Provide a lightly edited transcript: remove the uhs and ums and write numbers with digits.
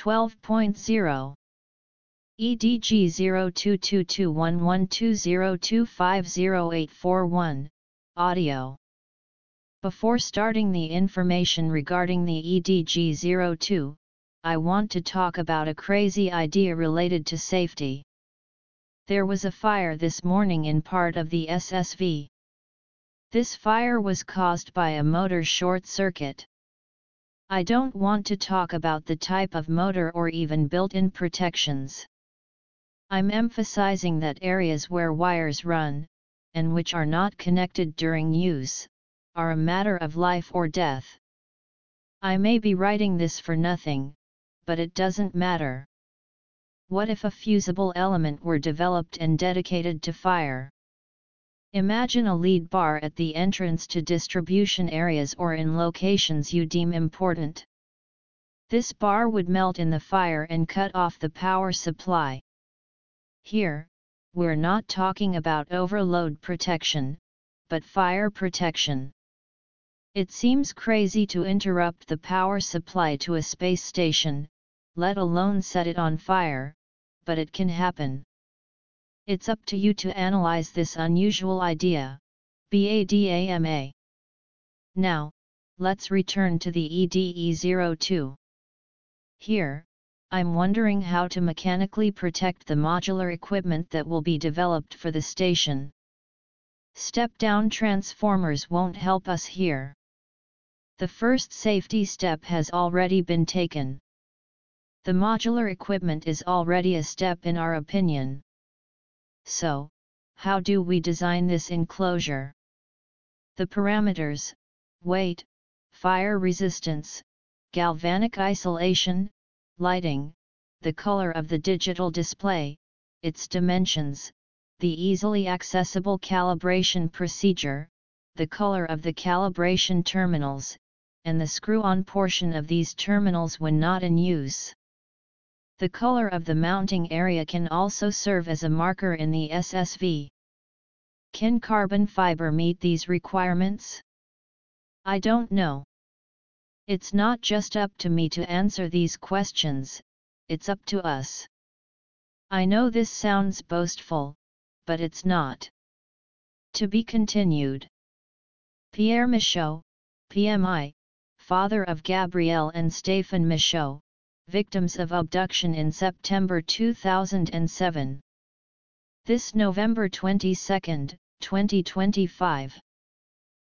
12.0 EDG 02221120250841, audio. Before starting the information regarding the EDG-02, I want to talk about a crazy idea related to safety. There was a fire this morning in part of the SSV. This fire was caused by a motor short circuit. I don't want to talk about the type of motor or even built-in protections. I'm emphasizing that areas where wires run, and which are not connected during use, are a matter of life or death. I may be writing this for nothing, but it doesn't matter. What if a fusible element were developed and dedicated to fire? Imagine a lead bar at the entrance to distribution areas or in locations you deem important. This bar would melt in the fire and cut off the power supply. Here, we're not talking about overload protection, but fire protection. It seems crazy to interrupt the power supply to a space station, let alone set it on fire, but it can happen. It's up to you to analyze this unusual idea. BADAMA. Now, let's return to the EDE-02. Here, I'm wondering how to mechanically protect the modular equipment that will be developed for the station. Step-down transformers won't help us here. The first safety step has already been taken. The modular equipment is already a step in our opinion. So, how do we design this enclosure? The parameters: weight, fire resistance, galvanic isolation, lighting, the color of the digital display, its dimensions, the easily accessible calibration procedure, the color of the calibration terminals, and the screw-on portion of these terminals when not in use. The color of the mounting area can also serve as a marker in the SSV. Can carbon fiber meet these requirements? I don't know. It's not just up to me to answer these questions, it's up to us. I know this sounds boastful, but it's not. To be continued. Pierre Michaud, PMI, father of Gabrielle and Stéphane Michaud, victims of abduction in September 2007. This November 22, 2025.